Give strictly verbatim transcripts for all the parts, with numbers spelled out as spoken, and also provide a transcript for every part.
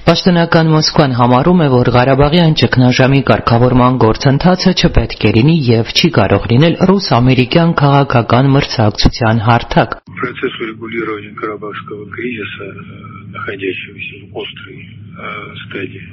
Պաշտոնական Մոսկվան համարում է, որ Ղարաբաղյան ճգնաժամի կարգավորման գործընթացը չպետք է լինի եւ չի կարող լինել ռուս-ամերիկյան քաղաքական մրցակցության հարթակ։ Процесс урегулирования Карабахского кризиса, находящегося в острой стадии,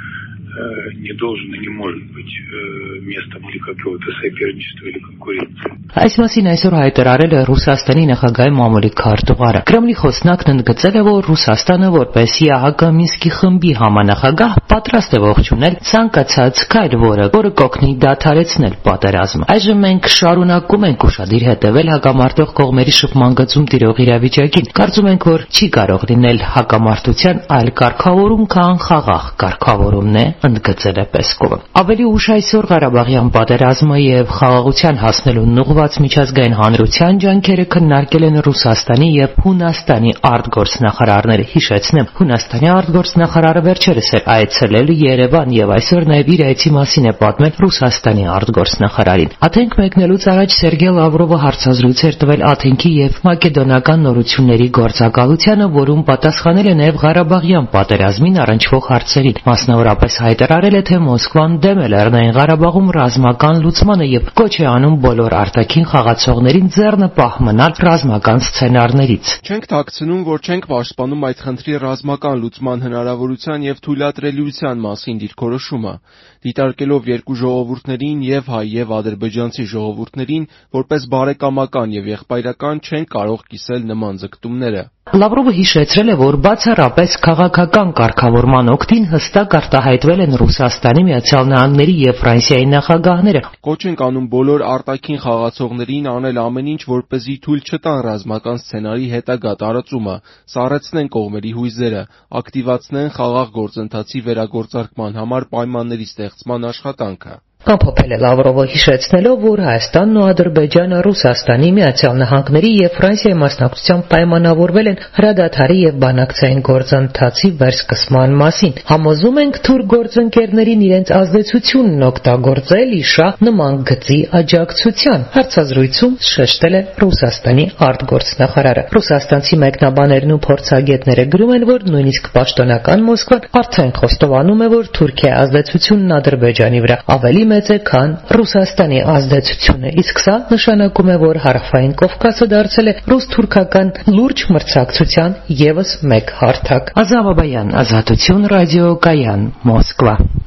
не должен и не может быть местом для какого-то соперничества или конкуренции. Այս մասին այսօր հայտարարել է Ռուսաստանի նախագահի մամուլի քարտուղարը։ Կրեմլի խոսնակն ընդգծել է, որ Ռուսաստանը որպես ՀԱԿ Մինսկի խմբի համանախագահ պատրաստ է ողջունել ցանկացած քայլ, որը որը կօգնի դադարեցնել պատերազմը։ Այժմ մենք շարունակում ենք ուշադիր հետևել հակամարտող կողմերի շփման գծում տիրող իրավիճակին։ Կարծում ենք, որ չի կարող լինել հակամարտության այլ կարգավորում, քան խաղաղ կարգավորումն է, ընդգծել է Պեսկովը։ Ավելի ուշ այսօր Ղարաբաղյան պատերազմը եւ խաղաղության հասնելուն ուղղված միջազգային հանրության ջանքերը քննարկել են Ռուսաստանի եւ Հունաստանի արտգործնախարարները։ Հիշեցնեմ, Հունաստանի արտգործնախարարը վերջերս է այցելել Երևան եւ այսօր նաեւ իր այցի մասին է պատմել Ռուսաստանի արտգործնախարարին։ Աթենք մեկնելուց առաջ Սերգեյ Լավրովը հարցազրույց էր տվել Աթենքի եւ մակեդոնական նորությունների գործակալությանը, որում պատասխանել է նաեւ Ղարաբաղյան պատերազմին առնչվող հարցերին։ Մասնավորապես հայտարարել է, թե Մոսկվան դեմ է Լեռնային Ղարաբաղում ռազմական լուծմանը եւ կոչ է անում բոլոր արտաքին խաղացողներին ձեռնը պահ մնալ ռազմական սցենարներից։ Չենք թաքցնում, որ չենք պաշտպանում այդ խնդրի ռազմական լուծման հնարավորության եւ թույլատրելիության մասին դիրքորոշումը, դիտարկելով երկու ժողովուրդներին եւ հայ եւ ադրբեջանցի ժողովուրդներին որպես բարեկամական եւ եղբայրական չեն կարող կիսել նման ձգտումները։ Լավրովը հիշեցրել է, որ բացառապես քաղաքական կարգավորման օգտին հստակ արտահայտվել են Ռուսաստանի, Միացյալ Նահանգների եւ Ֆրանսիայի նախագահները։ Կոչ ենք անում բոլոր արտաքին խաղացողներին անել ամեն ինչ, որպեսզի թույլ չտան ռազմական սցենարի հետագա տարածումը, սառեցնեն կողմերի հույզերը, ակտիվացնեն խաղաղ գործընթացի վերագործարկման համար պայմանների ստեղծման աշխատանքը։ Ամփոփել է Լավրովը, հիշեցնելով, որ Հայաստանն ու Ադրբեջանը Ռուսաստանի, Միացյալ Նահանգների եւ Ֆրանսիայի մասնակցությամբ պայմանավորվել են հրադադարի եւ բանակցային գործընթացի վերսկսման մասին։ Համոզում ենք թուրք գործընկերներին իրենց ազդեցությունն օգտագործել իշա նման գծի աջակցության։ Հարցազրույցում շեշտել է Ռուսաստանի արտգործնախարարը։ Ռուսաստանցի մեկնաբաներն ու փորձագետները գրում են, որ նույնիսկ պաշտոնական Մոսկվան արդեն խոստովանում է, որ Թուրքիայի ազդեցությունն Ադրբեջանի վրա ավելի մեծ է, քան Ռուսաստանի ազդեցությունը, իսկ սա նշանակում է, որ Հարավային Կովկասը դարձել է ռուս-թուրքական լուրջ մրցակցության եւս մեկ հարթակ։ Ազատ Բաբայան, Ազատություն ռադիոկայան, Մոսկվա։